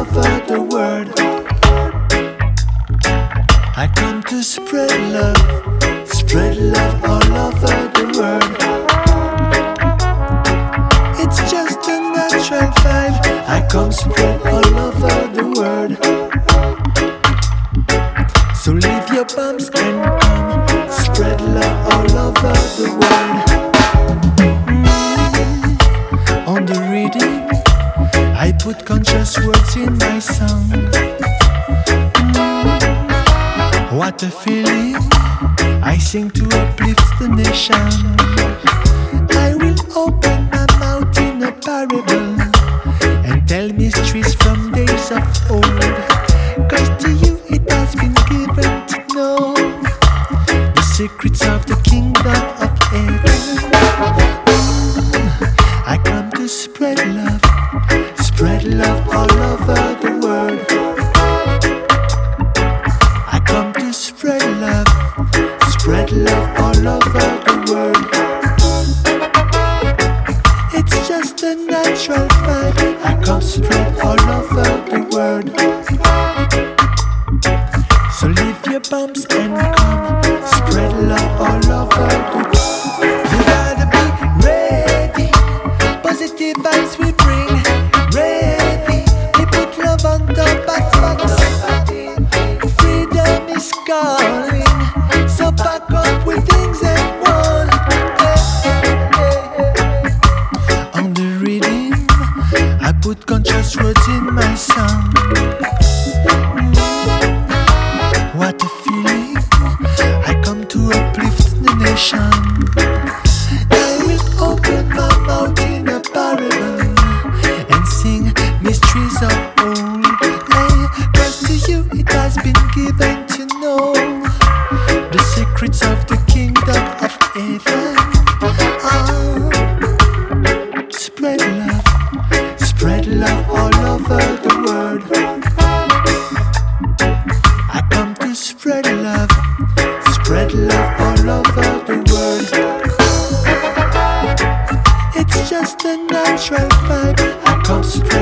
over the world. I come to spread love all over the world. It's just a natural vibe. I come spread all over the world. So leave your bumps and come spread love all over the world. On the reading, I put conscious words in my song. What a feeling, I sing to uplift the nation. I will open my mouth in a parable and tell mysteries from days of old. Cause to you it has been given to know the secrets of the kingdom of heaven. I come to spread love all over the world. I come to spread love all over the world. It's just a natural vibe. I come spread all over the world. So leave your bumps and come spread love all over the world. You gotta be ready. Positive vibes we bring. Ready. We put love on top of facts. Freedom is calling. So back up with things and one. On the rhythm, I put conscious words in my song. What a feeling, I come to uplift the nation. I will open my mouth in a parable and sing mysteries of old. Cause to you it has been given to know the secrets of the kingdom of heaven. Spread love all over the world. I come to spread love all over the world. It's just a natural vibe. I come spread